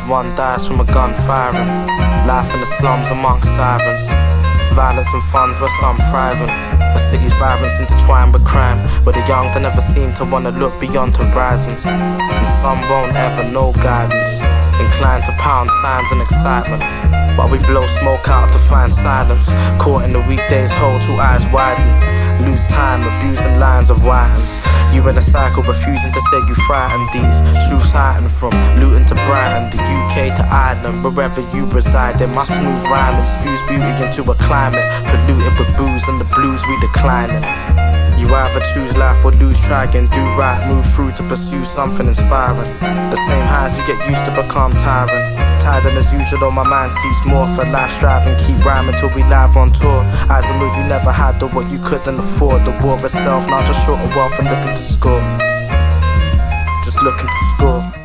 one dies from a gun firing. Life in the slums amongst sirens. Violence and funds where some thriving. The city's vibrance intertwined with crime, where the young don't ever seem to wanna look beyond horizons. And some won't ever know guidance, inclined to pound signs and excitement, while we blow smoke out to find silence. Caught in the weekdays, hold two eyes widen. Lose time abusing lines of whiting. You in a cycle refusing to say you frightened. These truths hiding from Luton to Brighton, the UK to Ireland, wherever you reside. In my smooth rhyming spews beauty into a climate polluted with booze and the blues we declining. You either choose life or lose, try and do right, move through to pursue something inspiring. The same highs you get used to become tiring. Tired and as usual on my mind sees more for life striving. Keep rhyming till we live on tour. Eyes on move you never had or what you couldn't afford. The war itself, not just short of wealth and looking to score. Just looking to score.